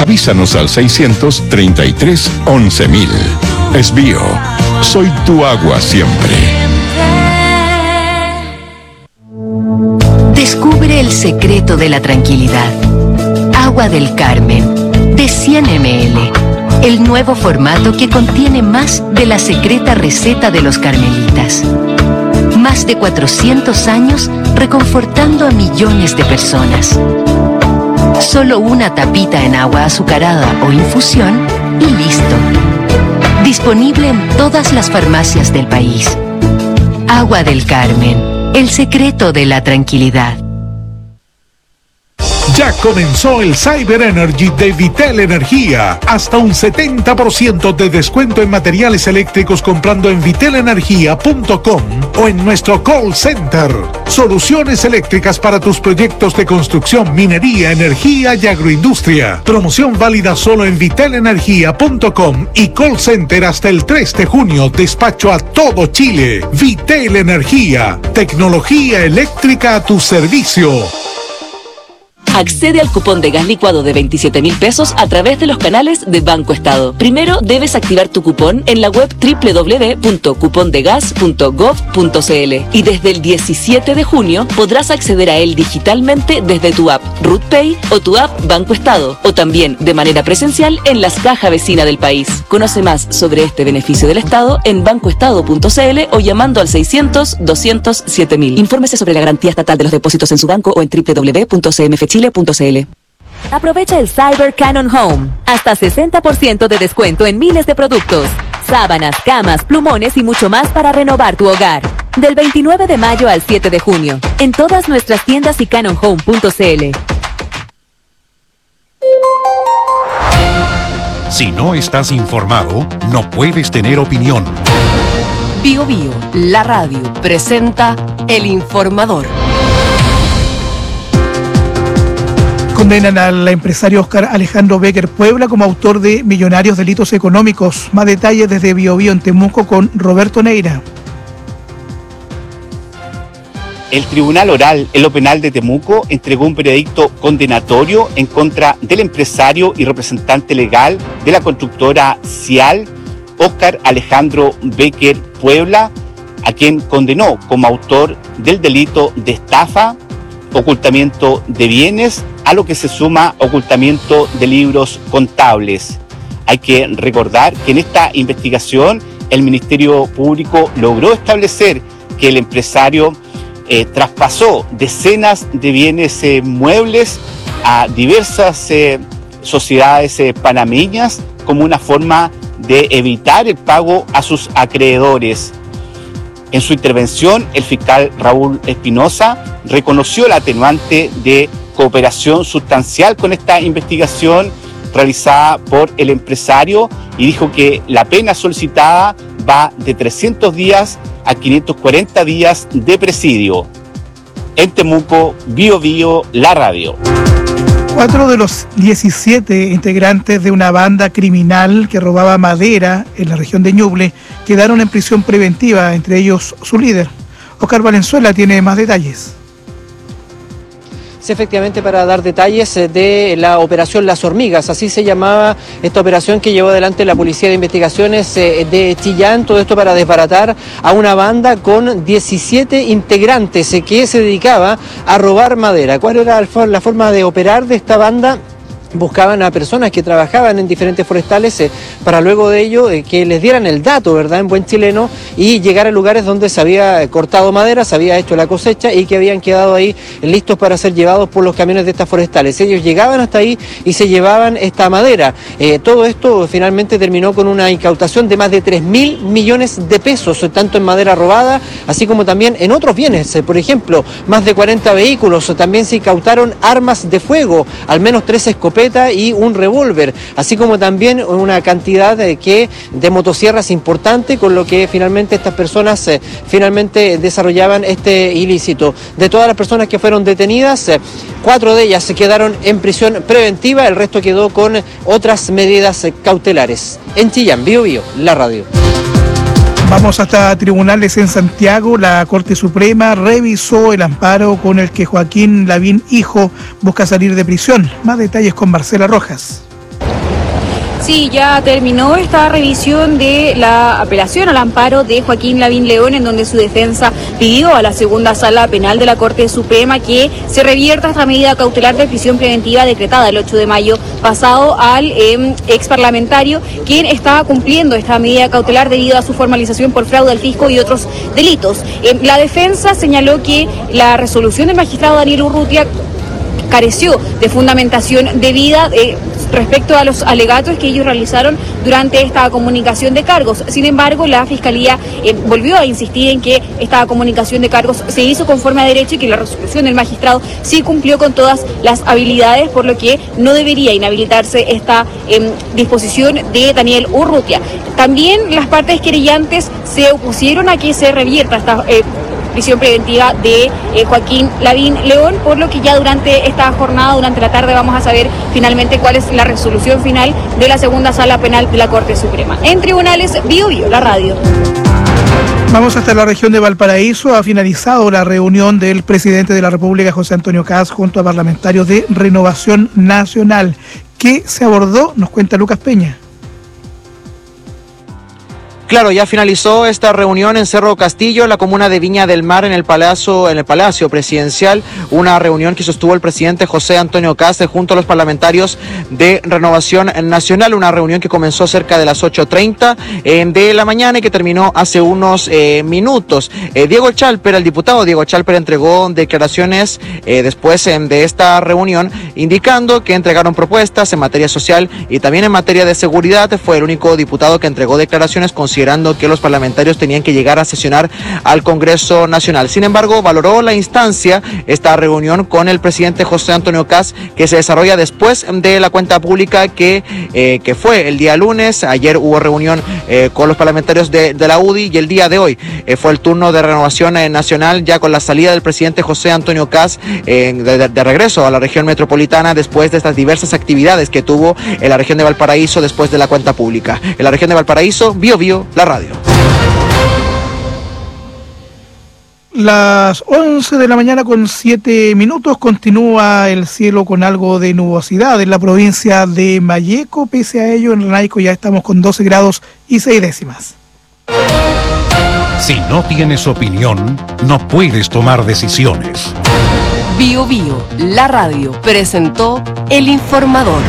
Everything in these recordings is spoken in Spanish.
Avísanos al 633 11.000. Esbío, soy tu agua siempre. Descubre el secreto de la tranquilidad. Agua del Carmen, de 100 ml. El nuevo formato que contiene más de la secreta receta de los carmelitas. Más de 400 años reconfortando a millones de personas. Solo una tapita en agua azucarada o infusión y listo. Disponible en todas las farmacias del país. Agua del Carmen, el secreto de la tranquilidad. Ya comenzó el Cyber Energy de Vitel Energía. Hasta un 70% de descuento en materiales eléctricos comprando en vitelenergia.com o en nuestro call center. Soluciones eléctricas para tus proyectos de construcción, minería, energía y agroindustria. Promoción válida solo en vitelenergia.com y call center hasta el 3 de junio. Despacho a todo Chile. Vitel Energía. Tecnología eléctrica a tu servicio. Accede al cupón de gas licuado de 27.000 pesos a través de los canales de Banco Estado. Primero debes activar tu cupón en la web www.cupondegas.gov.cl y desde el 17 de junio podrás acceder a él digitalmente desde tu app RootPay o tu app Banco Estado, o también de manera presencial en las cajas vecinas del país. Conoce más sobre este beneficio del Estado en bancoestado.cl o llamando al 600-200-7000. Infórmese sobre la garantía estatal de los depósitos en su banco o en www.cmfchile.cl. Aprovecha el Cyber Canon Home. Hasta 60% de descuento en miles de productos. Sábanas, camas, plumones y mucho más para renovar tu hogar. Del 29 de mayo al 7 de junio. En todas nuestras tiendas y canonhome.cl. Si no estás informado, no puedes tener opinión. Bio Bio, la radio, presenta El Informador. Condenan al empresario Oscar Alejandro Becker Puebla como autor de millonarios delitos económicos. Más detalles desde Bio Bio en Temuco con Roberto Neira. El Tribunal Oral en lo Penal de Temuco entregó un veredicto condenatorio en contra del empresario y representante legal de la constructora Cial, Oscar Alejandro Becker Puebla, a quien condenó como autor del delito de estafa, ocultamiento de bienes, a lo que se suma ocultamiento de libros contables. Hay que recordar que en esta investigación el Ministerio Público logró establecer que el empresario traspasó decenas de bienes muebles a diversas sociedades panameñas como una forma de evitar el pago a sus acreedores. En su intervención, el fiscal Raúl Espinosa reconoció la atenuante de cooperación sustancial con esta investigación realizada por el empresario y dijo que la pena solicitada va de 300 días a 540 días de presidio. En Temuco, Bio Bio, la radio. 4 de los 17 integrantes de una banda criminal que robaba madera en la región de Ñuble quedaron en prisión preventiva, entre ellos su líder. Oscar Valenzuela tiene más detalles. Sí, efectivamente, para dar detalles de la operación Las Hormigas, así se llamaba esta operación que llevó adelante la Policía de Investigaciones de Chillán, todo esto para desbaratar a una banda con 17 integrantes que se dedicaba a robar madera. ¿Cuál era la forma de operar de esta banda? Buscaban a personas que trabajaban en diferentes forestales para luego de ello que les dieran el dato, ¿verdad?, en buen chileno, y llegar a lugares donde se había cortado madera, se había hecho la cosecha y que habían quedado ahí listos para ser llevados por los camiones de estas forestales. Ellos llegaban hasta ahí y se llevaban esta madera. Todo esto finalmente terminó con una incautación de más de 3.000 millones de pesos, tanto en madera robada, así como también en otros bienes. Por ejemplo, más de 40 vehículos, también se incautaron armas de fuego, al menos 3 escopetas y un revólver, así como también una cantidad de motosierras importante, con lo que finalmente estas personas finalmente desarrollaban este ilícito. De todas las personas que fueron detenidas, 4 de ellas se quedaron en prisión preventiva, el resto quedó con otras medidas cautelares. En Chillán, Bio Bio, la radio. Vamos hasta tribunales en Santiago. La Corte Suprema revisó el amparo con el que Joaquín Lavín, hijo, busca salir de prisión. Más detalles con Marcela Rojas. Sí, ya terminó esta revisión de la apelación al amparo de Joaquín Lavín León, en donde su defensa pidió a la segunda sala penal de la Corte Suprema que se revierta esta medida cautelar de prisión preventiva decretada el 8 de mayo pasado al ex parlamentario, quien estaba cumpliendo esta medida cautelar debido a su formalización por fraude al fisco y otros delitos. La defensa señaló que la resolución del magistrado Daniel Urrutia careció de fundamentación debida respecto a los alegatos que ellos realizaron durante esta comunicación de cargos. Sin embargo, la Fiscalía volvió a insistir en que esta comunicación de cargos se hizo conforme a derecho y que la resolución del magistrado sí cumplió con todas las habilidades, por lo que no debería inhabilitarse esta disposición de Daniel Urrutia. También las partes querellantes se opusieron a que se revierta esta prisión preventiva de Joaquín Lavín León, por lo que ya durante esta jornada, durante la tarde, vamos a saber finalmente cuál es la resolución final de la segunda sala penal de la Corte Suprema. En tribunales, Bio Bio, la radio. Vamos hasta la región de Valparaíso. Ha finalizado la reunión del presidente de la República, José Antonio Kast, junto a parlamentarios de Renovación Nacional. ¿Qué se abordó? Nos cuenta Lucas Peña. Claro, ya finalizó esta reunión en Cerro Castillo, en la comuna de Viña del Mar, en el Palacio Presidencial, una reunión que sostuvo el presidente José Antonio Kast junto a los parlamentarios de Renovación Nacional, una reunión que comenzó cerca de las 8:30 de la mañana y que terminó hace unos minutos. Diego Chalper, el diputado Diego Chalper, entregó declaraciones después de esta reunión, indicando que entregaron propuestas en materia social y también en materia de seguridad. Fue el único diputado que entregó declaraciones considerando que los parlamentarios tenían que llegar a sesionar al Congreso Nacional. Sin embargo, valoró la instancia, esta reunión con el presidente José Antonio Kast, que se desarrolla después de la cuenta pública que fue el día lunes. Ayer hubo reunión con los parlamentarios de la UDI y el día de hoy fue el turno de Renovación Nacional, ya con la salida del presidente José Antonio Kast de regreso a la región metropolitana después de estas diversas actividades que tuvo en la región de Valparaíso después de la cuenta pública. En la región de Valparaíso, Bio Bio, la radio. Las 11 de la mañana con 7 minutos, continúa el cielo con algo de nubosidad en la provincia de Malleco. Pese a ello, en Renaico ya estamos con 12 grados y 6 décimas. Si no tienes opinión, no puedes tomar decisiones. Bio Bio, la radio, presentó El Informador.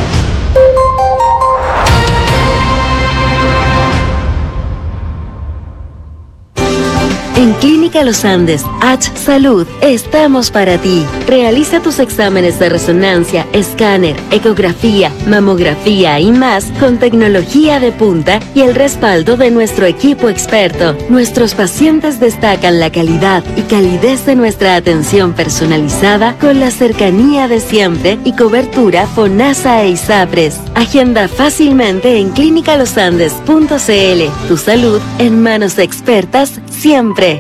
En Clínica Los Andes, H Salud, estamos para ti. Realiza tus exámenes de resonancia, escáner, ecografía, mamografía y más con tecnología de punta y el respaldo de nuestro equipo experto. Nuestros pacientes destacan la calidad y calidez de nuestra atención personalizada con la cercanía de siempre y cobertura FONASA e ISAPRES. Agenda fácilmente en clinicalosandes.cl. Tu salud en manos de expertas siempre.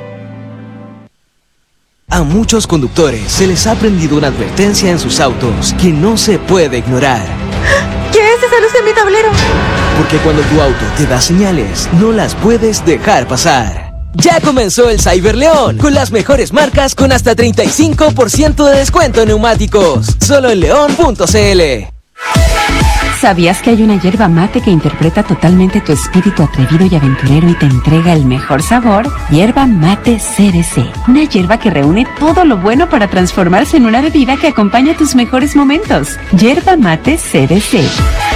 A muchos conductores se les ha prendido una advertencia en sus autos que no se puede ignorar. ¿Qué es esa luz en mi tablero? Porque cuando tu auto te da señales, no las puedes dejar pasar. Ya comenzó el Cyber León, con las mejores marcas con hasta 35% de descuento en neumáticos. Solo en león.cl. ¿Sabías que hay una yerba mate que interpreta totalmente tu espíritu atrevido y aventurero y te entrega el mejor sabor? Yerba Mate CBC. Una yerba que reúne todo lo bueno para transformarse en una bebida que acompaña tus mejores momentos. Yerba Mate CBC.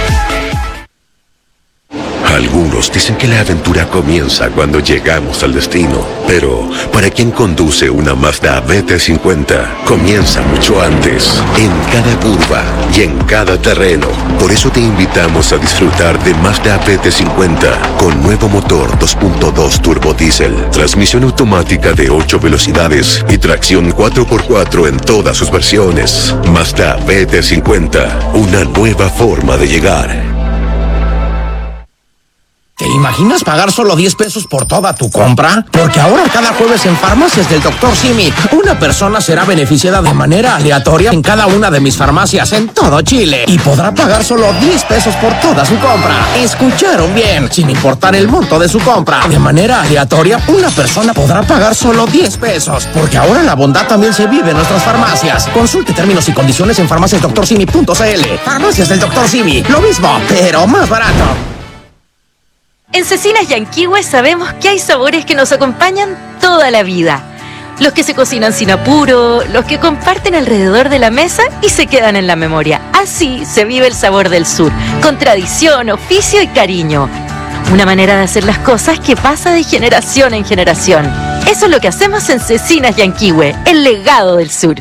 Algunos dicen que la aventura comienza cuando llegamos al destino, pero para quien conduce una Mazda BT50, comienza mucho antes, en cada curva y en cada terreno. Por eso te invitamos a disfrutar de Mazda BT50 con nuevo motor 2.2 turbo diésel, transmisión automática de 8 velocidades y tracción 4x4 en todas sus versiones. Mazda BT50, una nueva forma de llegar. ¿Te imaginas pagar solo 10 pesos por toda tu compra? Porque ahora cada jueves en Farmacias del Dr. Simi, una persona será beneficiada de manera aleatoria en cada una de mis farmacias en todo Chile y podrá pagar solo 10 pesos por toda su compra. ¿Escucharon bien? Sin importar el monto de su compra. De manera aleatoria, una persona podrá pagar solo 10 pesos. Porque ahora la bondad también se vive en nuestras farmacias. Consulte términos y condiciones en farmaciasdoctorsimi.cl. Farmacias del Dr. Simi. Lo mismo, pero más barato. En Cecinas Yanquihue sabemos que hay sabores que nos acompañan toda la vida. Los que se cocinan sin apuro, los que comparten alrededor de la mesa y se quedan en la memoria. Así se vive el sabor del sur, con tradición, oficio y cariño. Una manera de hacer las cosas que pasa de generación en generación. Eso es lo que hacemos en Cecinas Yanquihue, el legado del sur.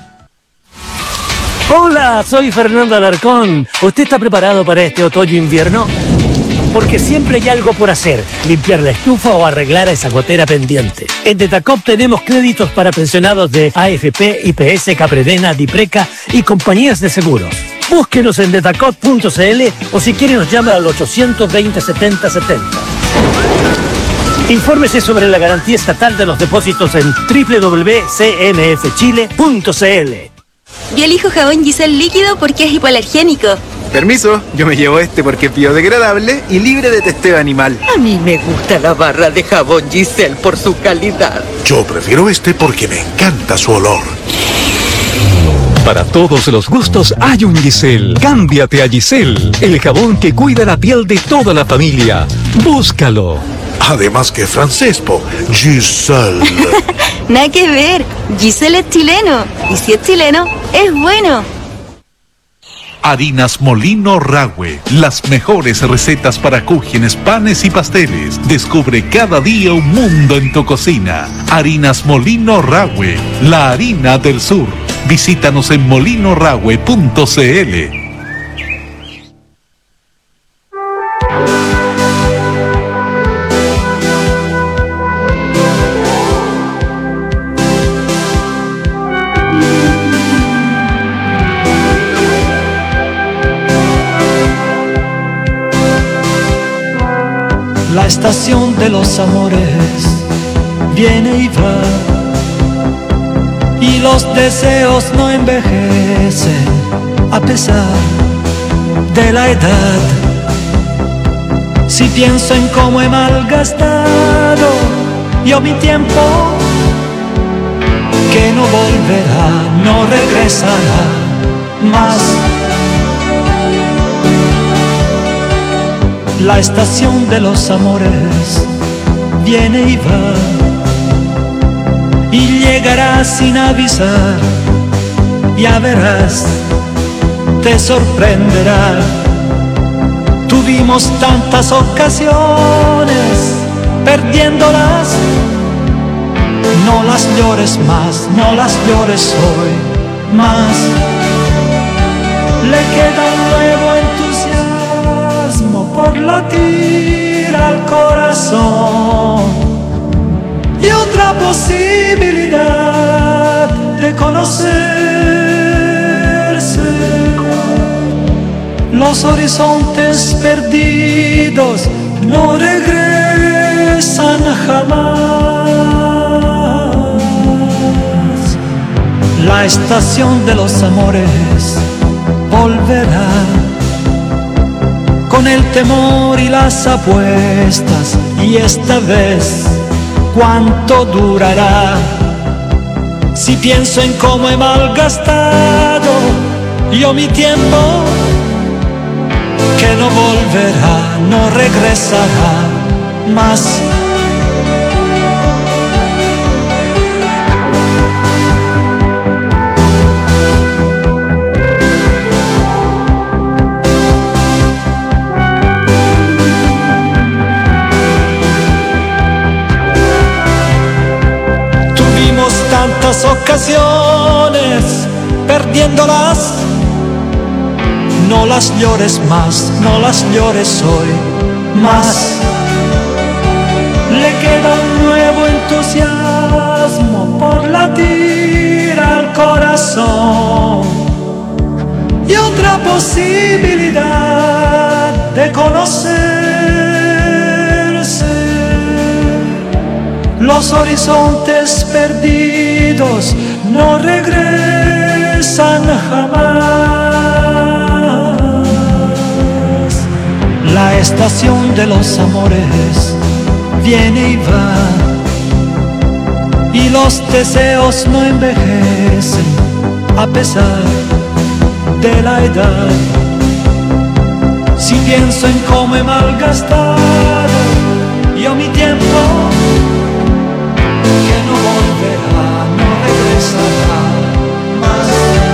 Hola, soy Fernando Alarcón. ¿Usted está preparado para este otoño-invierno? Porque siempre hay algo por hacer, limpiar la estufa o arreglar esa gotera pendiente. En Detacop tenemos créditos para pensionados de AFP, IPS, Capredena, Dipreca y compañías de seguros. Búsquenos en detacop.cl o si quiere nos llama al 820 70 70. Infórmese sobre la garantía estatal de los depósitos en www.cmfchile.cl. Yo elijo jabón Giselle líquido porque es hipoalergénico. Permiso, yo me llevo este porque es biodegradable y libre de testeo animal. A mí me gusta la barra de jabón Giselle por su calidad. Yo prefiero este porque me encanta su olor. Para todos los gustos hay un Giselle. Cámbiate a Giselle, el jabón que cuida la piel de toda la familia. Búscalo. Además que francés, Giselle. Nada que ver, Giselle es chileno. Y si es chileno, es bueno. Harinas Molino Rahue, las mejores recetas para cúgenes, panes y pasteles. Descubre cada día un mundo en tu cocina. Harinas Molino Rahue, la harina del sur. Visítanos en molinorahue.cl. La estación de los amores viene y va, y los deseos no envejecen a pesar de la edad. Si pienso en cómo he malgastado yo mi tiempo, que no volverá, no regresará más. La estación de los amores viene y va, y llegará sin avisar, ya verás, te sorprenderá. Tuvimos tantas ocasiones, perdiéndolas, no las llores más, no las llores hoy más. Le queda un nuevo entusiasmo por latir al corazón y otra posibilidad de conocerse. Los horizontes perdidos no regresan jamás. La estación de los amores volverá, con el temor y las apuestas, y esta vez, ¿cuánto durará? Si pienso en cómo he malgastado yo mi tiempo, que no volverá, no regresará más. Tuvimos tantas ocasiones, perdiéndolas, no las llores más, no las llores hoy más. Le queda un nuevo entusiasmo por latir al corazón y otra posibilidad de conocerse. los horizontes perdidos no regresan jamás. La estación de los amores viene y va, y los deseos no envejecen a pesar de la edad. Si pienso en cómo he malgastado yo mi tiempo, que no volverá, no regresará más.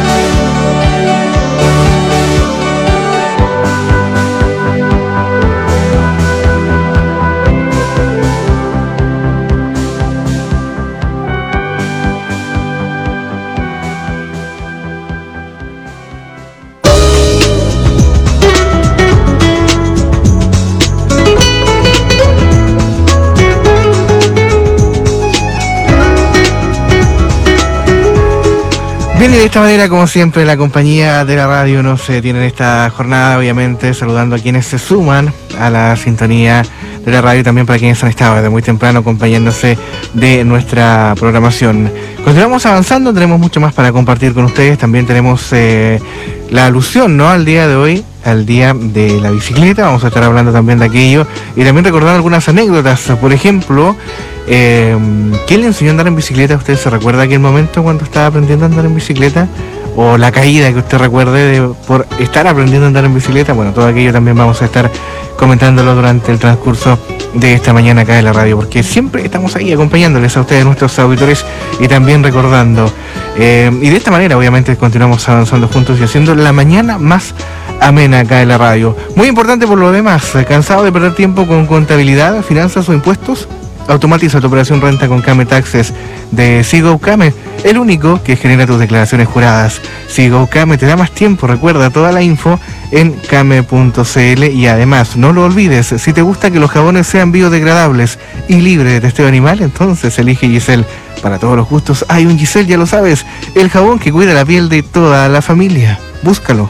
Bien, y de esta manera, como siempre, la compañía de la radio nos tiene en esta jornada, obviamente, saludando a quienes se suman a la sintonía de la radio y también para quienes han estado desde muy temprano acompañándose de nuestra programación. Continuamos avanzando, tenemos mucho más para compartir con ustedes. También tenemos la alusión, ¿no?, al día de hoy, al día de la bicicleta. Vamos a estar hablando también de aquello y también recordar algunas anécdotas. Por ejemplo, ¿quién le enseñó a andar en bicicleta? ¿Usted se recuerda aquel momento cuando estaba aprendiendo a andar en bicicleta? ¿O la caída que usted recuerde por estar aprendiendo a andar en bicicleta? Bueno, todo aquello también vamos a estar comentándolo durante el transcurso de esta mañana acá en la radio, porque siempre estamos ahí acompañándoles a ustedes, nuestros auditores, y también recordando. Y de esta manera, obviamente, continuamos avanzando juntos y haciendo la mañana más amena acá en la radio. Muy importante por lo demás, ¿cansado de perder tiempo con contabilidad, finanzas o impuestos? Automatiza tu operación renta con Kame Taxes de Sigo Kame, el único que genera tus declaraciones juradas. Sigo Kame te da más tiempo. Recuerda toda la info en kame.cl y además, no lo olvides, si te gusta que los jabones sean biodegradables y libres de testeo animal, entonces elige Giselle. Para todos los gustos hay un Giselle, ya lo sabes, el jabón que cuida la piel de toda la familia. Búscalo.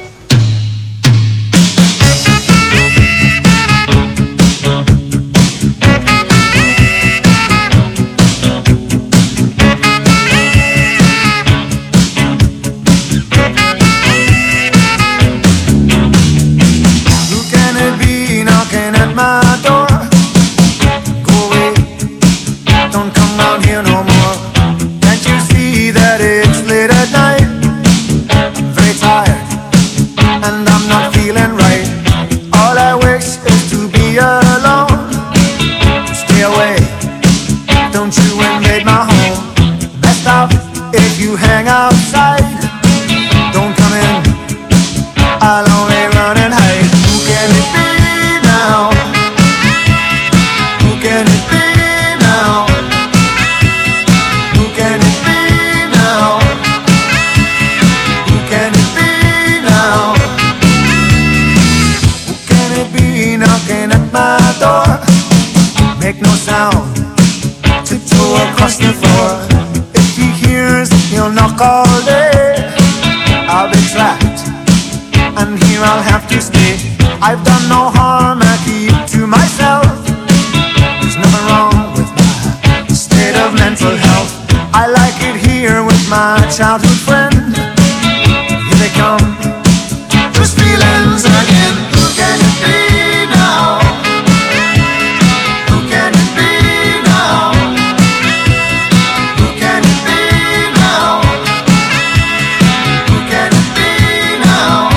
Childhood friend, here they come, those feelings again. Who can it be now? Who can it be now? Who can it be now? Who can it be now?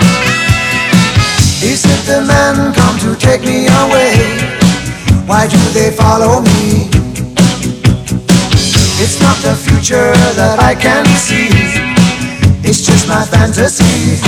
Is it the men come to take me away? Why do they follow me? It's not the future that I can see, it's just my fantasy.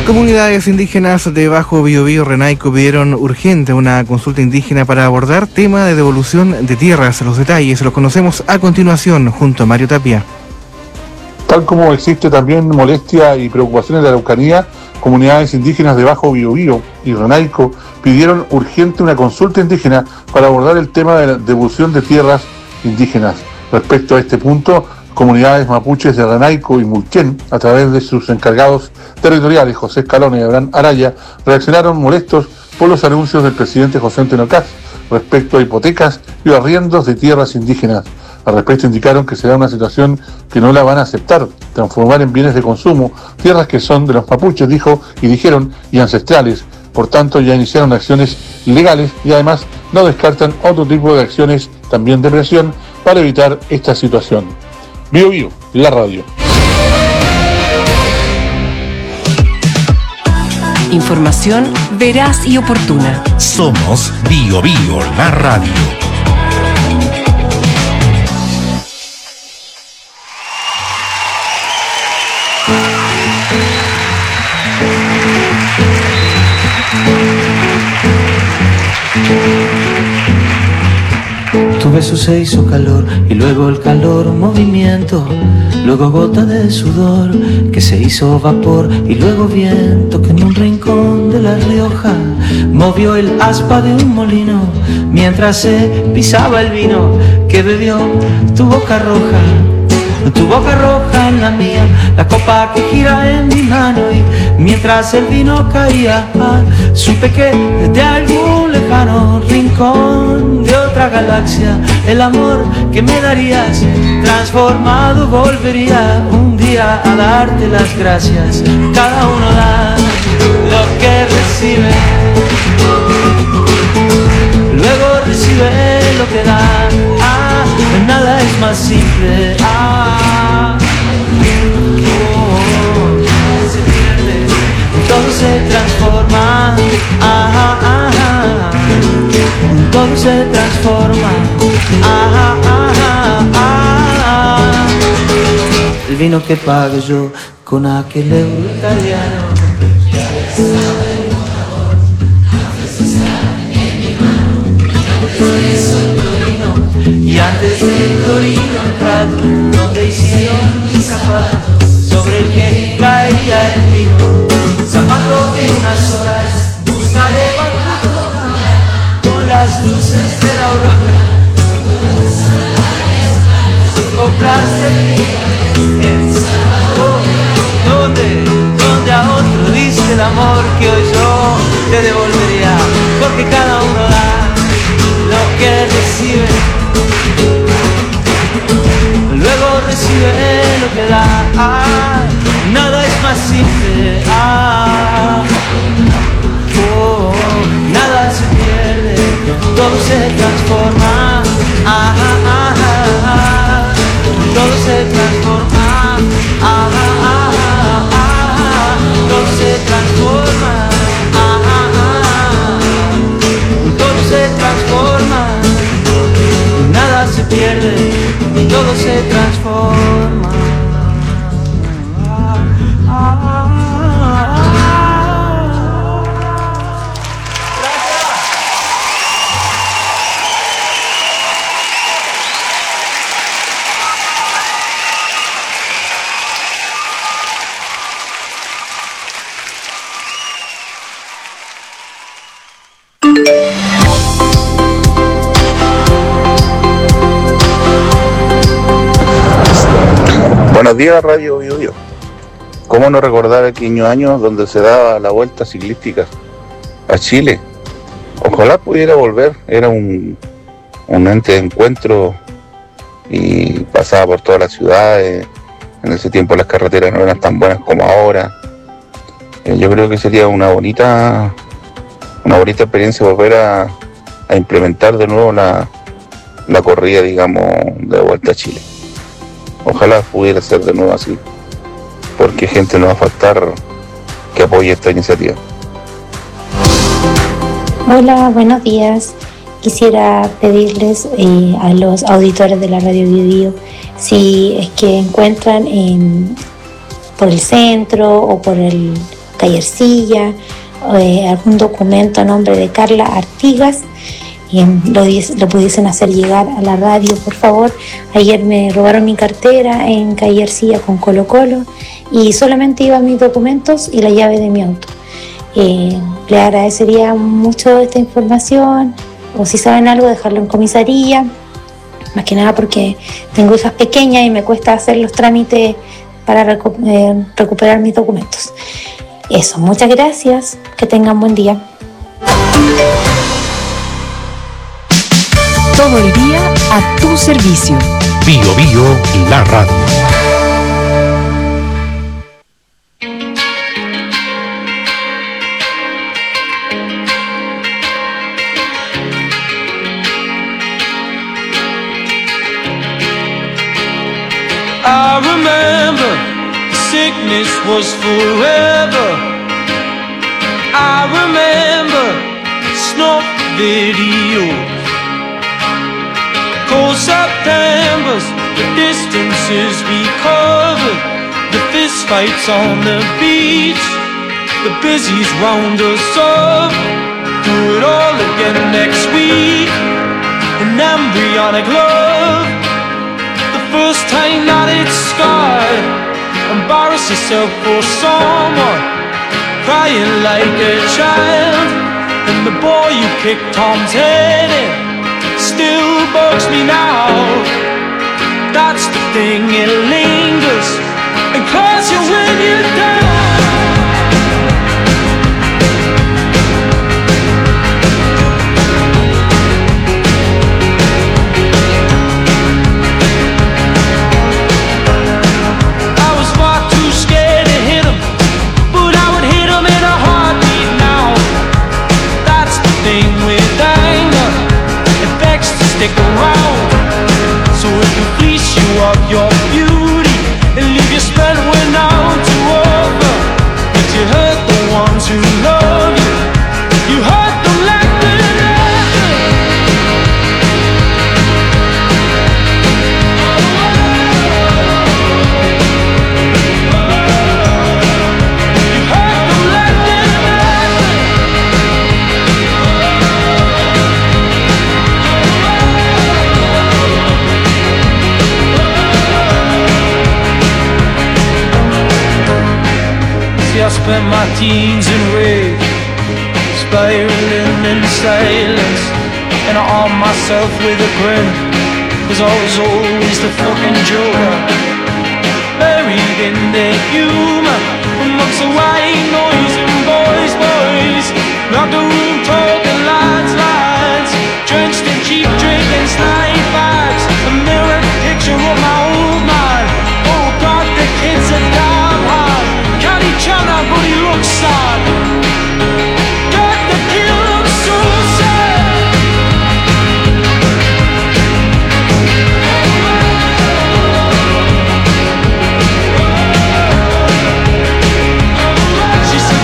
Comunidades indígenas de Bajo Biobío Renaico pidieron urgente una consulta indígena para abordar tema de devolución de tierras. Los detalles los conocemos a continuación junto a Mario Tapia. Tal como existe también molestia y preocupaciones de la Araucanía, comunidades indígenas de Bajo Biobío y Renaico pidieron urgente una consulta indígena para abordar el tema de la devolución de tierras indígenas. Respecto a este punto, comunidades mapuches de Renaico y Mulquén, a través de sus encargados territoriales, José Escalona y Abraham Araya, reaccionaron molestos por los anuncios del presidente José Antonio Kast respecto a hipotecas y arriendos de tierras indígenas. Al respecto indicaron que será una situación que no la van a aceptar, transformar en bienes de consumo tierras que son de los mapuches, dijeron, y ancestrales. Por tanto, ya iniciaron acciones legales y además no descartan otro tipo de acciones también de presión para evitar esta situación. Bio Bio, la radio. Información veraz y oportuna. Somos Bio Bio, la radio. Tu beso se hizo calor y luego el calor movimiento, luego gota de sudor que se hizo vapor y luego viento que en un rincón de La Rioja movió el aspa de un molino mientras se pisaba el vino que bebió tu boca roja. Tu boca roja en la mía, la copa que gira en mi mano y mientras el vino caía, supe que desde algún lejano rincón de otra galaxia el amor que me darías transformado volvería un día a darte las gracias. Cada uno da lo que recibe, luego recibe lo que da. Nada es más simple. Todo se transforma. Todo se transforma. El vino que pague yo con aquel euro italiano. Y antes del Torino entrado, donde hicieron un zapato sobre el que caía el vino, zapato de unas horas, buscaré con las luces de la aurora. Compraste el zapato, donde a otro diste el amor que hoy yo te devolvería, porque cada uno da lo que recibe, luego recibe lo que da. Nada es más simple. Nada se pierde, todo se transforma. Todo se transforma. Todo se transforma. Todo se transforma. Nada se pierde, todo se transforma. Buenos días, Radio Bio Bio. ¿Cómo no recordar aquellos años donde se daba la vuelta ciclística a Chile? Ojalá pudiera volver. Era un ente de encuentro y pasaba por todas las ciudades. En ese tiempo las carreteras no eran tan buenas como ahora. Yo creo que sería una bonita experiencia volver a implementar de nuevo la corrida, digamos, de vuelta a Chile. Ojalá pudiera ser de nuevo así, porque gente no va a faltar que apoye esta iniciativa. Hola, buenos días. Quisiera pedirles a los auditores de la Radio Bio Bio si es que encuentran por el centro o por el Callercilla, algún documento a nombre de Carla Artigas, y lo pudiesen hacer llegar a la radio, por favor. Ayer me robaron mi cartera en Callercilla con Colo Colo y solamente iban mis documentos y la llave de mi auto. Le agradecería mucho esta información, o si saben algo, dejarlo en comisaría, más que nada porque tengo hijas pequeñas y me cuesta hacer los trámites para recuperar mis documentos. Eso, muchas gracias, que tengan buen día. Todo el día a tu servicio. Bio Bio, la radio. I remember the sickness was forever. I remember snuff videos, cold Septembers, the distances we covered, the fist fights on the beach, the busies round us up. Do it all again next week. An embryonic love, the first time that it's scarred. Embarrass yourself for someone, crying like a child. And the boy you kicked Tom's head in still bugs me now. That's the thing, it lingers and claws you when you're down. I was far too scared to hit him, but I would hit him in a heartbeat now. That's the thing with anger, it begs to stick around. So if you fleece you of your beauty and leave your spent when out to over, but you hurt the ones who love you, you hurt them like the I spent my teens in rage, spiraling in silence, and I armed myself with a grin, 'cause I was always the fucking joker, buried in their humor, amongst the white noise and boys, round the room talking lines, drenched in cheap drink and slide bags, a mirror picture of my old man. Oh God, the kids are damn hard. China, but he looks sad. Got the kid looks so sad. She said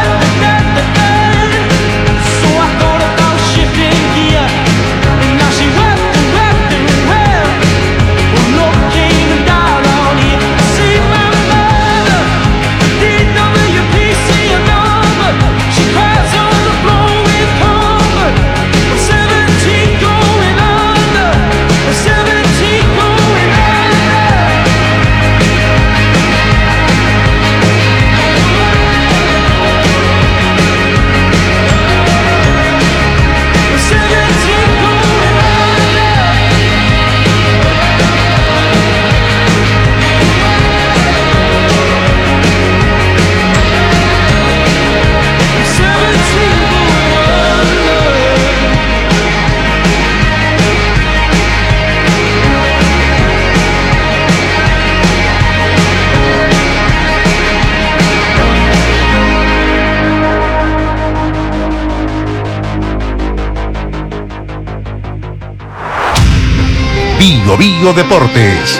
so I thought about shifting gear, and now she wept and wept and wept. Well, love came and died on here. See my mother, DWPC number. She cries on the floor with comfort. I'm 17 going under. I'm 17 going under. I'm 17 going under. Bio Bio Deportes.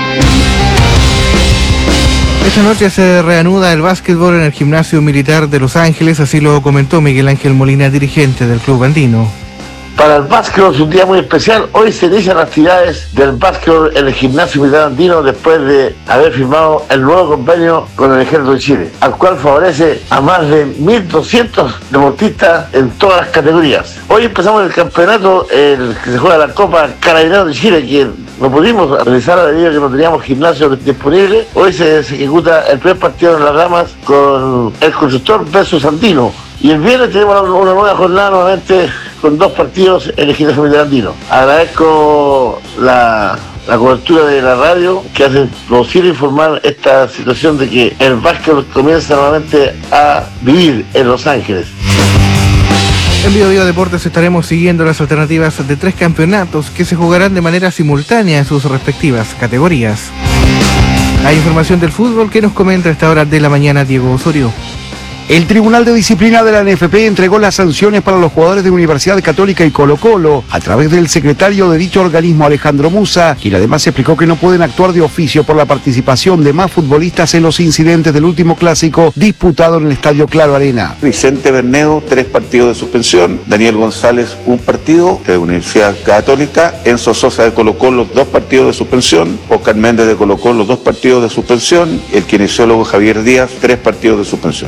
Esta noche se reanuda el básquetbol en el gimnasio militar de Los Ángeles, así lo comentó Miguel Ángel Molina, dirigente del club andino. Para el básquetbol es un día muy especial. Hoy se inician las actividades del básquetbol en el gimnasio militar andino después de haber firmado el nuevo convenio con el Ejército de Chile, al cual favorece a más de 1.200 deportistas en todas las categorías. Hoy empezamos el campeonato el que se juega la Copa Carabineros de Chile, que no pudimos realizar debido a que no teníamos gimnasio disponible. Hoy se ejecuta el primer partido en las damas con el Constructor versus Andino. Y el viernes tenemos una nueva jornada nuevamente con 2 partidos en el gimnasio militar andino. Agradezco la cobertura de la radio que hace posible informar esta situación de que el básquetbol comienza nuevamente a vivir en Los Ángeles. En Bio Bio Deportes estaremos siguiendo las alternativas de 3 campeonatos que se jugarán de manera simultánea en sus respectivas categorías. Hay información del fútbol que nos comenta a esta hora de la mañana Diego Osorio. El Tribunal de Disciplina de la NFP entregó las sanciones para los jugadores de Universidad Católica y Colo-Colo a través del secretario de dicho organismo, Alejandro Musa, quien además explicó que no pueden actuar de oficio por la participación de más futbolistas en los incidentes del último clásico disputado en el Estadio Claro Arena. Vicente Bernedo, 3 partidos de suspensión. Daniel González, 1 partido de Universidad Católica. Enzo Sosa de Colo-Colo, 2 partidos de suspensión. Oscar Méndez de Colo-Colo, 2 partidos de suspensión. El kinesiólogo Javier Díaz, 3 partidos de suspensión.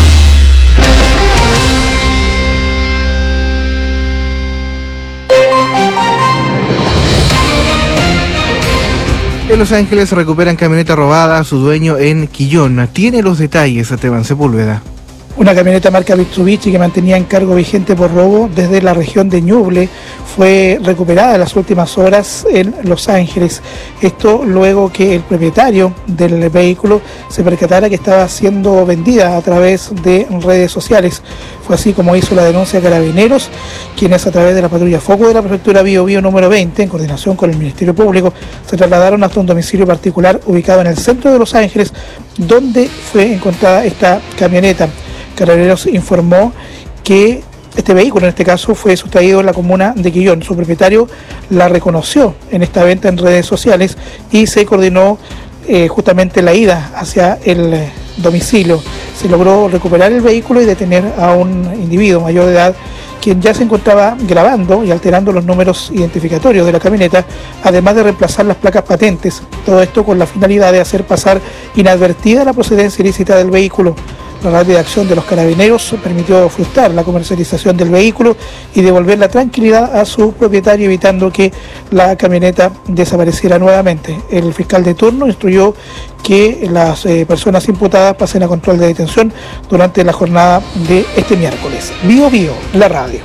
En Los Ángeles recuperan camioneta robada a su dueño en Quillón. Tiene los detalles Esteban Sepúlveda. Una camioneta marca Mitsubishi que mantenía en cargo vigente por robo desde la región de Ñuble fue recuperada en las últimas horas en Los Ángeles. Esto luego que el propietario del vehículo se percatara que estaba siendo vendida a través de redes sociales. Fue así como hizo la denuncia a Carabineros, quienes a través de la patrulla Foco de la prefectura Bio Bio número 20, en coordinación con el Ministerio Público, se trasladaron hasta un domicilio particular ubicado en el centro de Los Ángeles, donde fue encontrada esta camioneta. Carabineros informó que este vehículo, en este caso, fue sustraído en la comuna de Quillón. Su propietario la reconoció en esta venta en redes sociales y se coordinó justamente la ida hacia el domicilio. Se logró recuperar el vehículo y detener a un individuo mayor de edad, quien ya se encontraba grabando y alterando los números identificatorios de la camioneta, además de reemplazar las placas patentes. Todo esto con la finalidad de hacer pasar inadvertida la procedencia ilícita del vehículo. La rápida acción de los Carabineros permitió frustrar la comercialización del vehículo y devolver la tranquilidad a su propietario, evitando que la camioneta desapareciera nuevamente. El fiscal de turno instruyó que las personas imputadas pasen a control de detención durante la jornada de este miércoles. Bio Bio, la radio.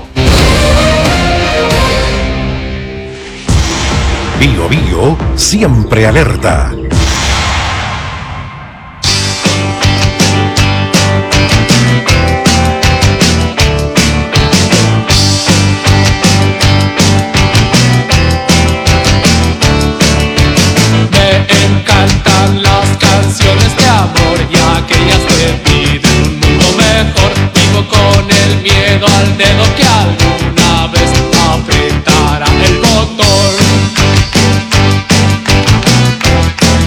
Bio Bio, siempre alerta. Cantan las canciones de amor y aquellas que piden un mundo mejor. Vivo con el miedo al dedo que alguna vez apretará el botón.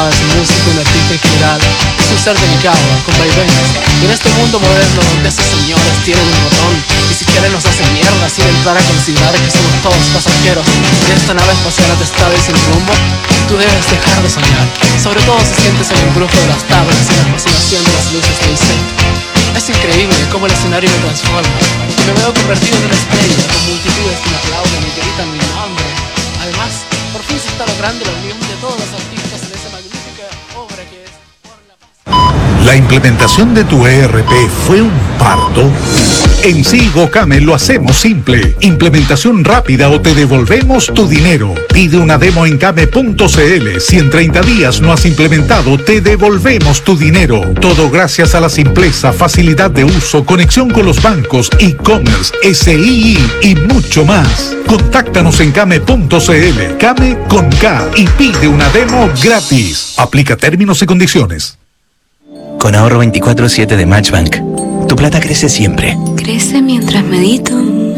celebridades, músico, un artista en general. Es un ser delicado, con vaivenes. Y en este mundo moderno donde esos señores tienen un botón y si quieren nos hacen mierda sin entrar a considerar que somos todos pasajeros de esta nave espacial atestada y sin rumbo, tú debes dejar de soñar. Sobre todo si sientes el embrujo de las tablas y la fascinación de las luces del set. Es increíble cómo el escenario me transforma y me veo convertido en una estrella con multitudes que me aplauden y gritan mi nombre. Además, por fin se está logrando la unión de todos los artistas en esa magnífica obra que es Por la Paz. ¿La implementación de tu ERP fue un parto? En Sigo Came lo hacemos simple. Implementación rápida o te devolvemos tu dinero. Pide una demo en came.cl. Si en 30 días no has implementado, te devolvemos tu dinero. Todo gracias a la simpleza, facilidad de uso, conexión con los bancos, e-commerce, SII y mucho más. Contáctanos en came.cl. Came con K y pide una demo gratis. Aplica términos y condiciones. Con ahorro 24/7 de Matchbank, tu plata crece siempre. Crece mientras medito.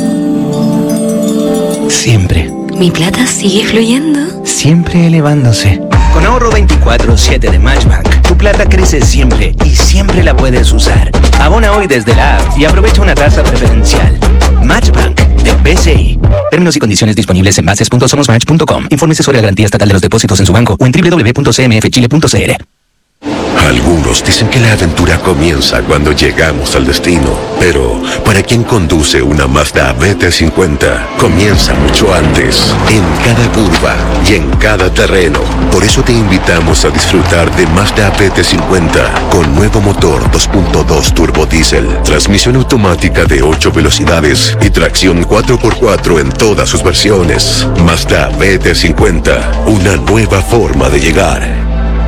Siempre. Mi plata sigue fluyendo. Siempre elevándose. Con ahorro 24/7 de Matchbank, tu plata crece siempre y siempre la puedes usar. Abona hoy desde la app y aprovecha una tasa preferencial. Matchbank de BCI. Términos y condiciones disponibles en bases.somosmatch.com. Infórmese sobre la garantía estatal de los depósitos en su banco o en www.cmfchile.cl. Algunos dicen que la aventura comienza cuando llegamos al destino, pero para quien conduce una Mazda BT50, comienza mucho antes, en cada curva y en cada terreno. Por eso te invitamos a disfrutar de Mazda BT50 con nuevo motor 2.2 turbo diésel, transmisión automática de 8 velocidades y tracción 4x4 en todas sus versiones. Mazda BT50, una nueva forma de llegar.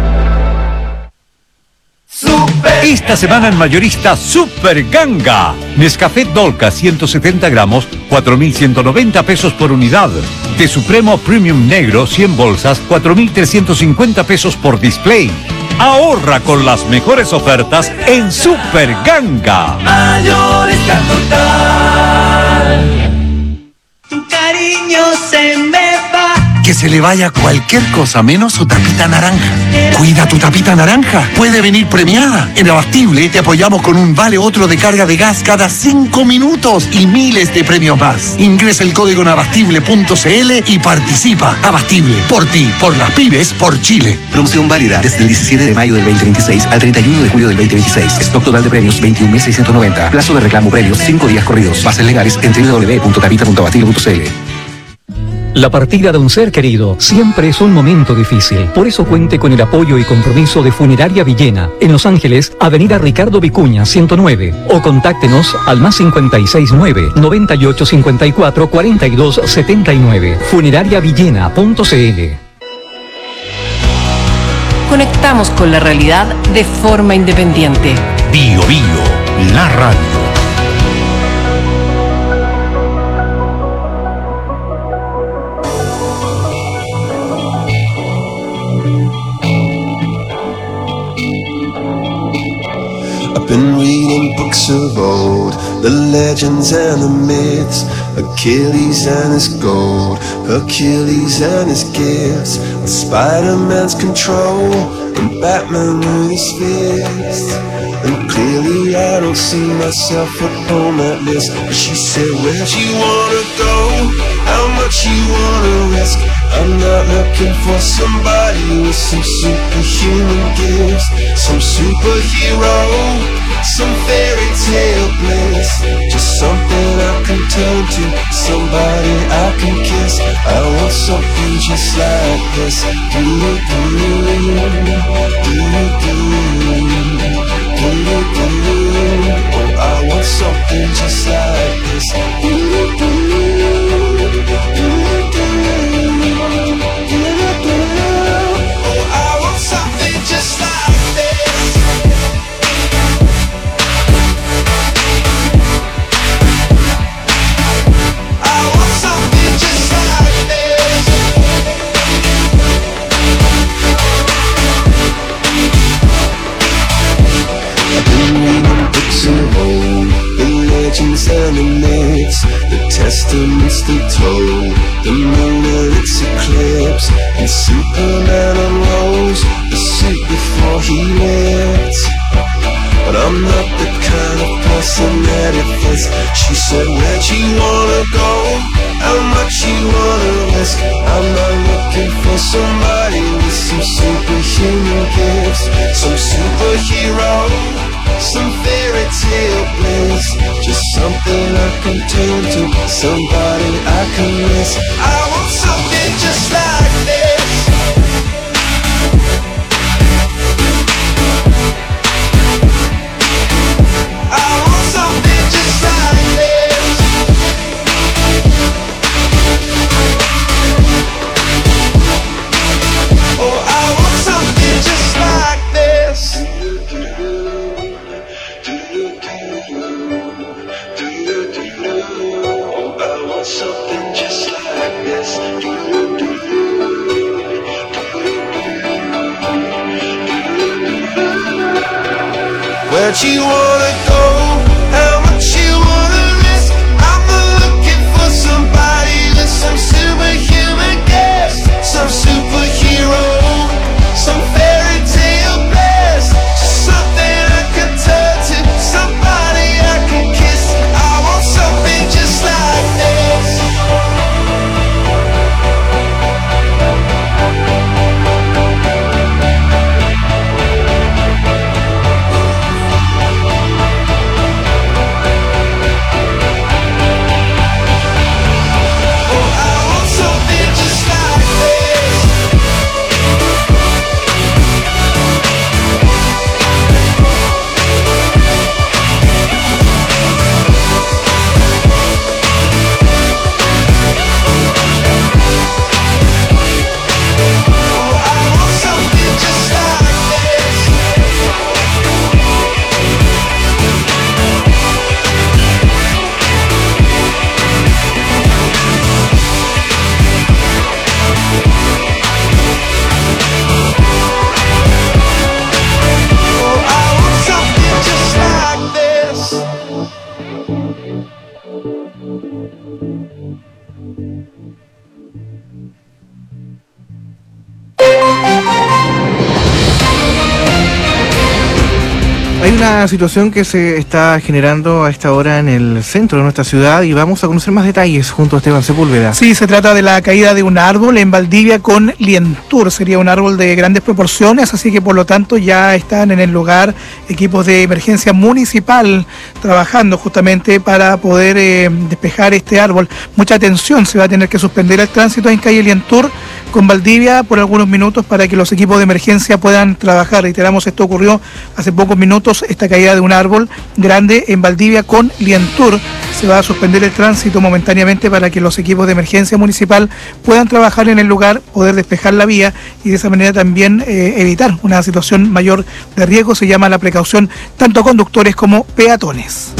Esta semana en mayorista Super Ganga. Nescafé Dolca 170 gramos, 4.190 pesos por unidad. Té Supremo Premium Negro 100 bolsas, 4.350 pesos por display. Ahorra con las mejores ofertas en Super Ganga. Mayorista total. Tu cariño se me va. Que se le vaya cualquier cosa menos su tapita naranja. Cuida tu tapita naranja. Puede venir premiada. En Abastible te apoyamos con un vale otro de carga de gas cada 5 minutos y miles de premios más. Ingresa el código en abastible.cl y participa. Abastible, por ti, por las pymes, por Chile. Promoción válida desde el 17 de mayo del 2026 al 31 de julio del 2026. Stock total de premios 21.690. Plazo de reclamo premios 5 días corridos. Bases legales en www.tapita.abastible.cl. La partida de un ser querido siempre es un momento difícil. Por eso cuente con el apoyo y compromiso de Funeraria Villena, en Los Ángeles, Avenida Ricardo Vicuña, 109. O contáctenos al +569 9854 4279. Funerariavillena.cl. Conectamos con la realidad de forma independiente. Bio Bio, la radio. Been reading books of old, the legends and the myths, Achilles and his gold, Hercules and his gifts, Spider-Man's control, and Batman with his fists. And clearly I don't see myself at home at this. But she said, where'd you wanna go? How much you wanna risk? I'm not looking for somebody with some superhuman gifts, some superhero, some fairy tale bliss. Just something I can turn to, somebody I can kiss. I want something just like this. Oh, I want something just like this. can kiss. Some superhero, some fairy tale bliss. Just something I can turn to, somebody I can miss. I want something just like this. I want something just like this. Oh, I want something just like this. Oh, I want something just like this. Where'd you wanna go? How much you wanna risk? I'm not looking for somebody with some superhuman gifts, some superhero, some fairy tale bliss. Just something I can turn to, somebody I can kiss. I want something just like this. Hay una situación que se está generando a esta hora en el centro de nuestra ciudad y vamos a conocer más detalles junto a Esteban Sepúlveda. Sí, se trata de la caída de un árbol en Valdivia con Lientur. Sería un árbol de grandes proporciones, así que por lo tanto ya están en el lugar equipos de emergencia municipal trabajando justamente para poder despejar este árbol. Mucha atención, se va a tener que suspender el tránsito en calle Lientur con Valdivia por algunos minutos para que los equipos de emergencia puedan trabajar. Reiteramos, esto ocurrió hace pocos minutos, esta caída de un árbol grande en Valdivia con Lientur. Se va a suspender el tránsito momentáneamente para que los equipos de emergencia municipal puedan trabajar en el lugar, poder despejar la vía y de esa manera también evitar una situación mayor de riesgo. Se llama la precaución tanto a conductores como peatones.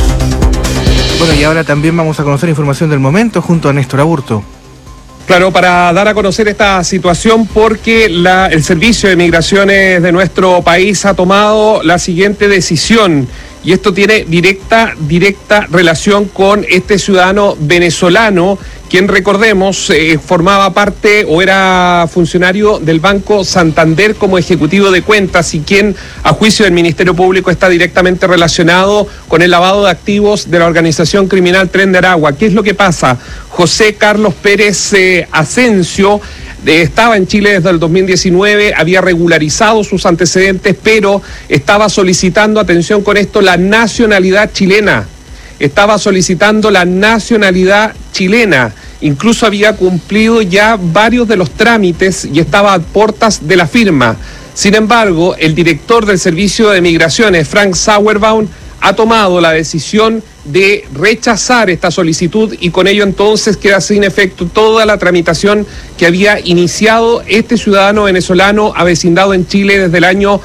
Bueno, y ahora también vamos a conocer información del momento junto a Néstor Aburto. Claro, para dar a conocer esta situación porque el Servicio de Migraciones de nuestro país ha tomado la siguiente decisión y esto tiene directa relación con este ciudadano venezolano quien, recordemos, formaba parte o era funcionario del Banco Santander como ejecutivo de cuentas y quien, a juicio del Ministerio Público, está directamente relacionado con el lavado de activos de la organización criminal Tren de Aragua. ¿Qué es lo que pasa? José Carlos Pérez Asensio estaba en Chile desde el 2019, había regularizado sus antecedentes, pero estaba solicitando, atención con esto, la nacionalidad chilena. Estaba solicitando la nacionalidad chilena. Incluso había cumplido ya varios de los trámites y estaba a puertas de la firma. Sin embargo, el director del Servicio de Migraciones, Frank Sauerbaum, ha tomado la decisión de rechazar esta solicitud y con ello entonces queda sin efecto toda la tramitación que había iniciado este ciudadano venezolano avecindado en Chile desde el año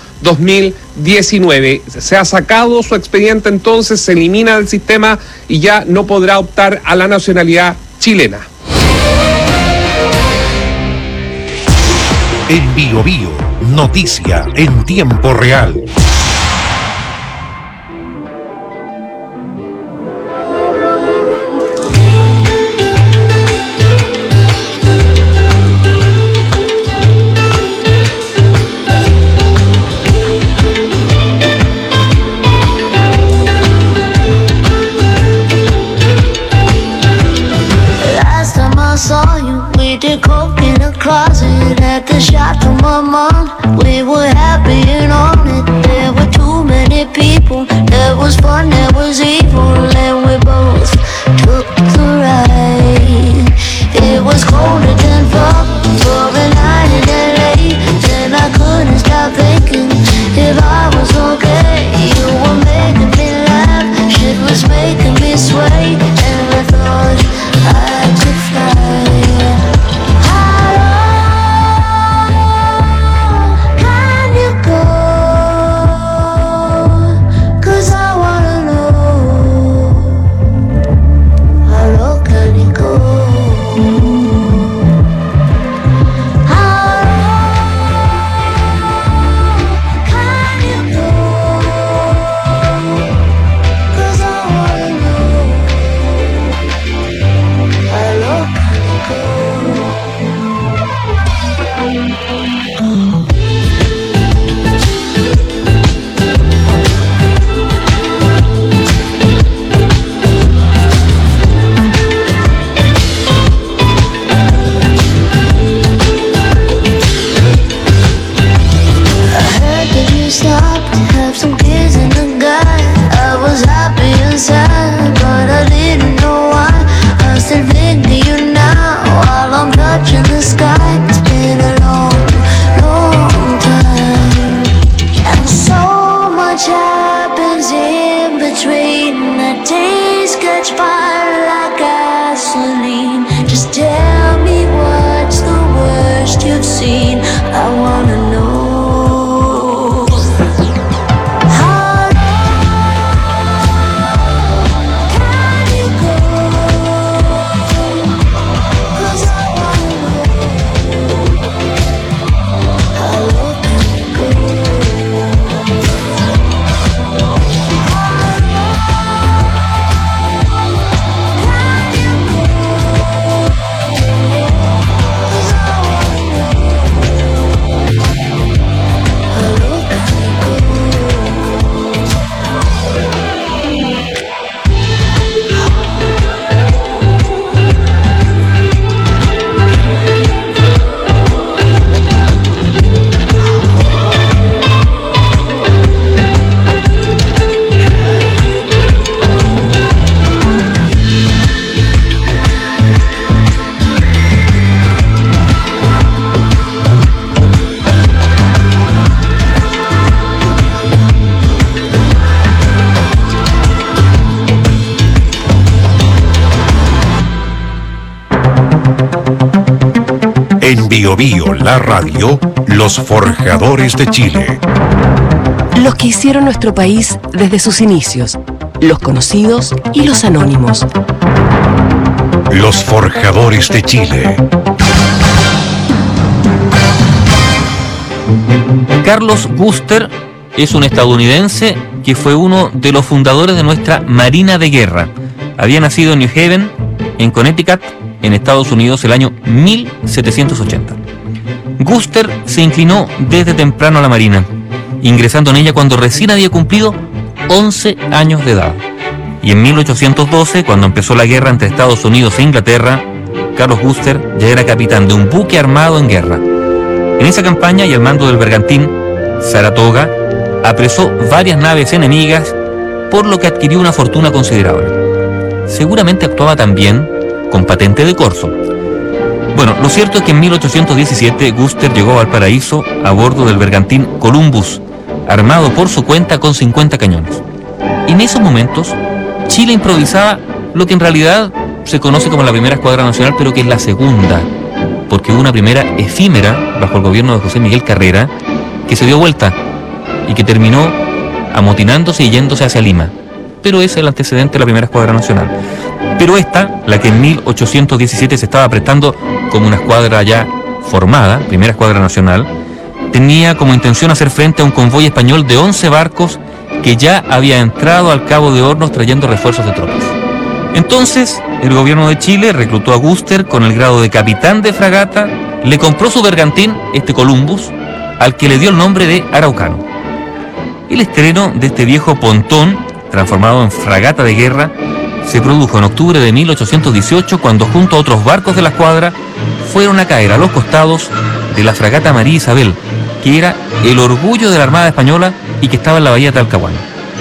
2019. Se ha sacado su expediente entonces, se elimina del sistema y ya no podrá optar a la nacionalidad chilena. En Bio Bio, noticia en tiempo real. Did coke in a closet at the shop to my mom. We were happy was fun, there was evil, and we both took the ride. It was colder than fuck for a night in LA, and I couldn't stop thinking if I was okay. You were making me laugh, shit was making me sway, and I thought I could fly. En Bio Bio, la radio, los forjadores de Chile. Los que hicieron nuestro país desde sus inicios, los conocidos y los anónimos. Los forjadores de Chile. Carlos Guster es un estadounidense que fue uno de los fundadores de nuestra Marina de Guerra. Había nacido en New Haven, en Connecticut, en Estados Unidos, el año 1780. Guster se inclinó desde temprano a la Marina, ingresando en ella cuando recién había cumplido 11 años de edad. Y en 1812, cuando empezó la guerra entre Estados Unidos e Inglaterra, Carlos Guster ya era capitán de un buque armado en guerra. En esa campaña, y al mando del bergantín Saratoga, apresó varias naves enemigas, por lo que adquirió una fortuna considerable. Seguramente actuaba también con patente de corso. Bueno, lo cierto es que en 1817 Guster llegó a Valparaíso a bordo del bergantín Columbus, armado por su cuenta con 50 cañones. En esos momentos, Chile improvisaba lo que en realidad se conoce como la primera escuadra nacional, pero que es la segunda, porque hubo una primera efímera bajo el gobierno de José Miguel Carrera, que se dio vuelta y que terminó amotinándose y yéndose hacia Lima. Pero es el antecedente de la primera escuadra nacional. Pero esta, la que en 1817 se estaba prestando como una escuadra ya formada, primera escuadra nacional, tenía como intención hacer frente a un convoy español de 11 barcos que ya había entrado al Cabo de Hornos trayendo refuerzos de tropas. Entonces, el gobierno de Chile reclutó a Guster con el grado de capitán de fragata, le compró su bergantín, Columbus, al que le dio el nombre de Araucano. El estreno de este viejo pontón, transformado en fragata de guerra, se produjo en octubre de 1818, cuando junto a otros barcos de la escuadra fueron a caer a los costados de la fragata María Isabel, que era el orgullo de la Armada Española y que estaba en la bahía de Talcahuano.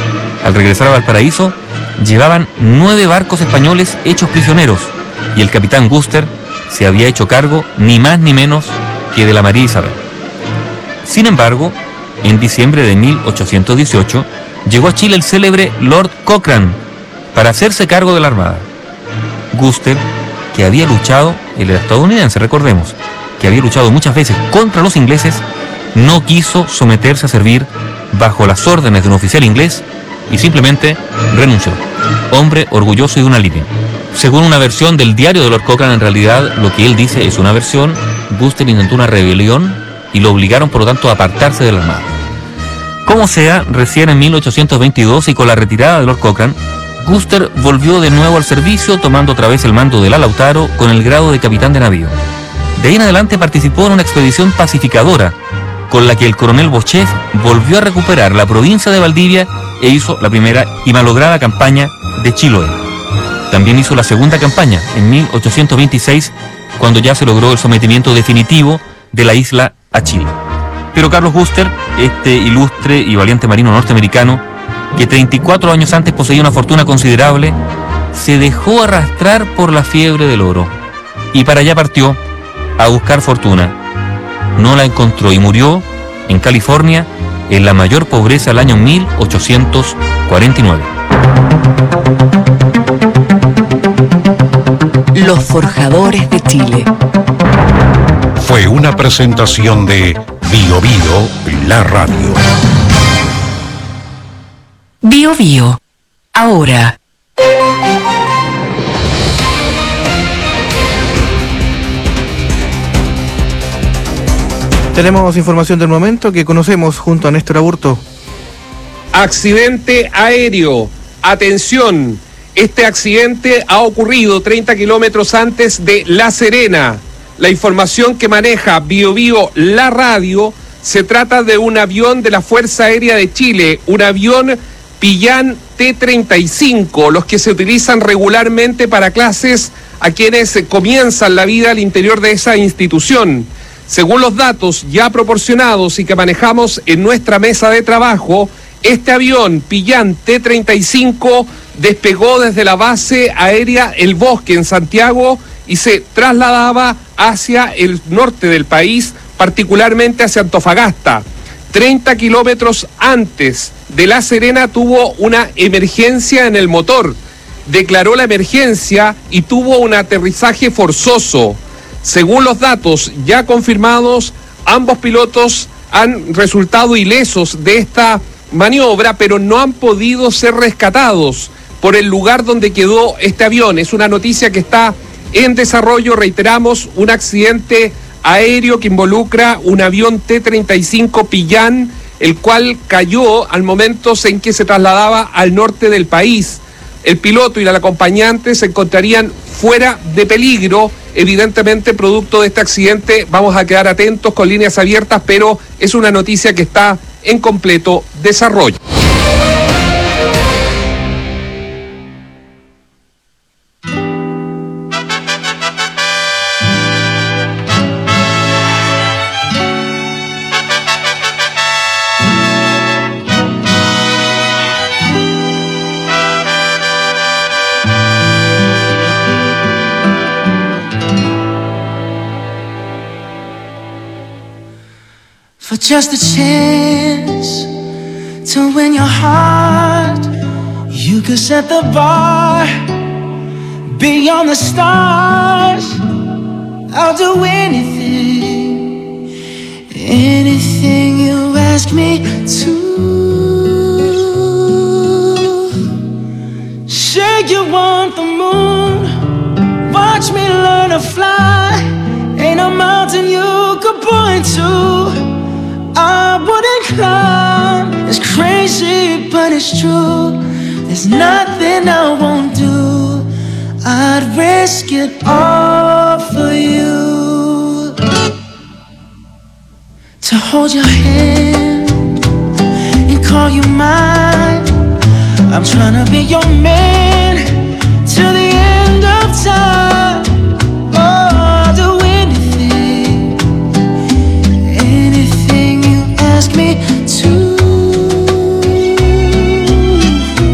Al regresar a Valparaíso, llevaban 9 barcos españoles hechos prisioneros y el capitán Guster se había hecho cargo ni más ni menos que de la María Isabel. Sin embargo, en diciembre de 1818 llegó a Chile el célebre Lord Cochrane para hacerse cargo de la armada. Guster, que había luchado, él era estadounidense, recordemos, que había luchado muchas veces contra los ingleses, no quiso someterse a servir bajo las órdenes de un oficial inglés y simplemente renunció. Hombre orgulloso y de una línea. Según una versión del diario de Lord Cochrane, en realidad lo que él dice es una versión. Guster intentó una rebelión y lo obligaron por lo tanto a apartarse de la armada. Como sea, recién en 1822 y con la retirada de Lord Cochrane, Guster volvió de nuevo al servicio, tomando otra vez el mando de la Lautaro con el grado de capitán de navío. De ahí en adelante participó en una expedición pacificadora, con la que el coronel Bochev volvió a recuperar la provincia de Valdivia e hizo la primera y malograda campaña de Chiloé. También hizo la segunda campaña en 1826, cuando ya se logró el sometimiento definitivo de la isla a Chile. Pero Carlos Guster, este ilustre y valiente marino norteamericano, que 34 años antes poseía una fortuna considerable, se dejó arrastrar por la fiebre del oro y para allá partió a buscar fortuna. No la encontró y murió en California en la mayor pobreza del año 1849. Los Forjadores de Chile. Fue una presentación de Bio Bio, la radio. Bio Bio. Ahora. Tenemos información del momento que conocemos junto a Néstor Aburto. Accidente aéreo. Atención, este accidente ha ocurrido 30 kilómetros antes de La Serena. La información que maneja Bio Bio, la radio, se trata de un avión de la Fuerza Aérea de Chile, un avión Pillán T-35, los que se utilizan regularmente para clases a quienes comienzan la vida al interior de esa institución. Según los datos ya proporcionados y que manejamos en nuestra mesa de trabajo, este avión Pillán T-35 despegó desde la base aérea El Bosque en Santiago y se trasladaba hacia el norte del país, particularmente hacia Antofagasta. 30 kilómetros antes de La Serena tuvo una emergencia en el motor, declaró la emergencia y tuvo un aterrizaje forzoso. Según los datos ya confirmados, ambos pilotos han resultado ilesos de esta maniobra, pero no han podido ser rescatados por el lugar donde quedó este avión. Es una noticia que está en desarrollo, reiteramos, un accidente aéreo que involucra un avión T-35 Pillán, el cual cayó al momento en que se trasladaba al norte del país. El piloto y el acompañante se encontrarían fuera de peligro, evidentemente producto de este accidente. Vamos a quedar atentos con líneas abiertas, pero es una noticia que está en completo desarrollo. For just a chance to win your heart, you could set the bar beyond the stars. I'll do anything, anything you ask me to. Say you want the moon, watch me learn to fly. Ain't a mountain you could point to I wouldn't climb. It's crazy, but it's true. There's nothing I won't do. I'd risk it all for you. To hold your hand and call you mine. I'm trying to be your man till the end of time. Oh, I'll do anything, anything you ask me to.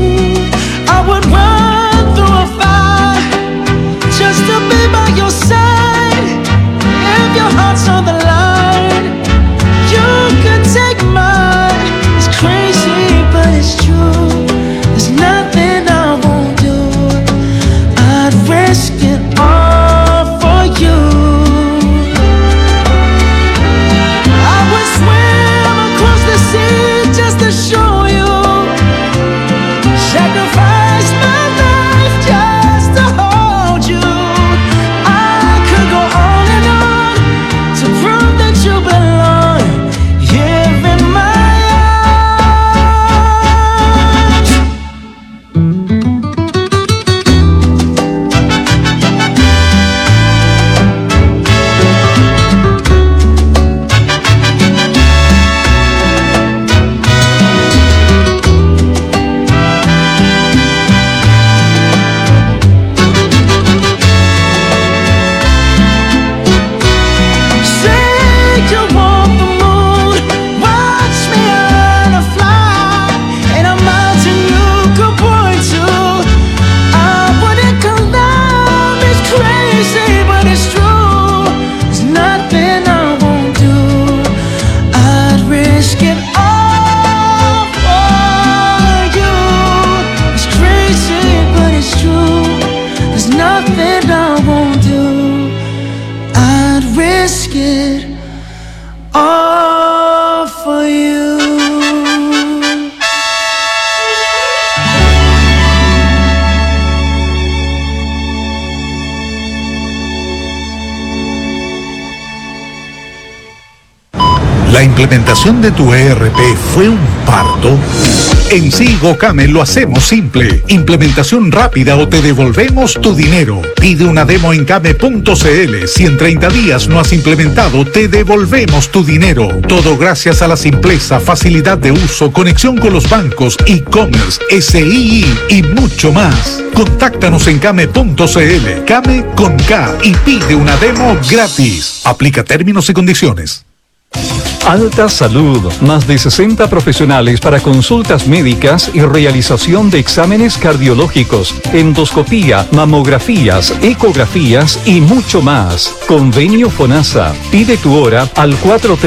implementación de tu ERP fue un parto? En Sigocame lo hacemos simple. Implementación rápida o te devolvemos tu dinero. Pide una demo en came.cl. Si en 30 días no has implementado, te devolvemos tu dinero. Todo gracias a la simpleza, facilidad de uso, conexión con los bancos, e-commerce, SII y mucho más. Contáctanos en came.cl. Came con K y pide una demo gratis. Aplica términos y condiciones. Alta Salud, más de 60 profesionales para consultas médicas y realización de exámenes cardiológicos, endoscopía, mamografías, ecografías y mucho más. Convenio FONASA. Pide tu hora al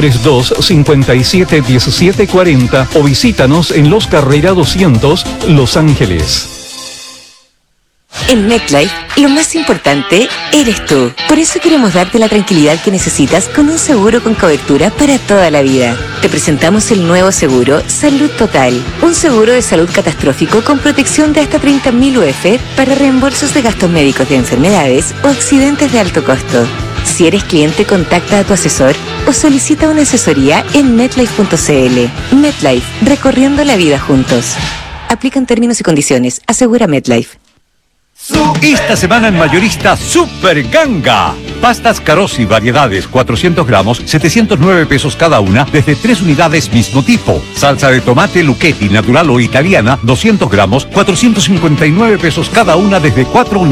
432-571740 o visítanos en Los Carrera 200, Los Ángeles. En MetLife, lo más importante eres tú. Por eso queremos darte la tranquilidad que necesitas con un seguro con cobertura para toda la vida. Te presentamos el nuevo seguro Salud Total, un seguro de salud catastrófico con protección de hasta 30.000 UF para reembolsos de gastos médicos de enfermedades o accidentes de alto costo. Si eres cliente, contacta a tu asesor o solicita una asesoría en MetLife.cl. MetLife, recorriendo la vida juntos. Aplican términos y condiciones. Asegura MetLife. Esta semana en Mayorista Super Ganga. Pastas Carosi variedades 400 gramos, 709 pesos cada una, desde 3 unidades mismo tipo. Salsa de tomate Lucchetti natural o italiana 200 gramos, 459 pesos cada una, desde 4 unidades.